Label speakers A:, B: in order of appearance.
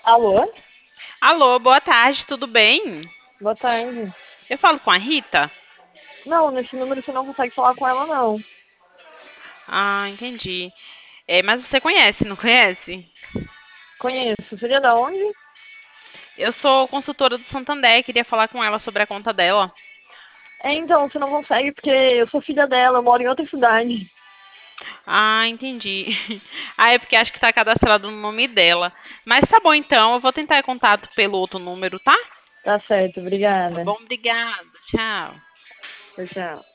A: Alô?
B: Alô, boa tarde, tudo bem?
A: Boa tarde.
B: Eu falo com a Rita?
A: Não, nesse número você não consegue falar com ela, não.
B: Ah, entendi. Mas você conhece, não conhece?
A: Conheço. Seria da onde?
B: Eu sou consultora do Santander, queria falar com ela sobre a conta dela.
A: Então, você não consegue porque eu sou filha dela, eu moro em outra cidade.
B: Ah, entendi. Ah, é porque acho que tá cadastrado no nome dela. Mas tá bom então, eu vou tentar contato pelo outro número, tá?
A: Tá certo,
B: Tá
A: obrigada.
B: bom, obrigada. Tchau.
A: Tchau, tchau.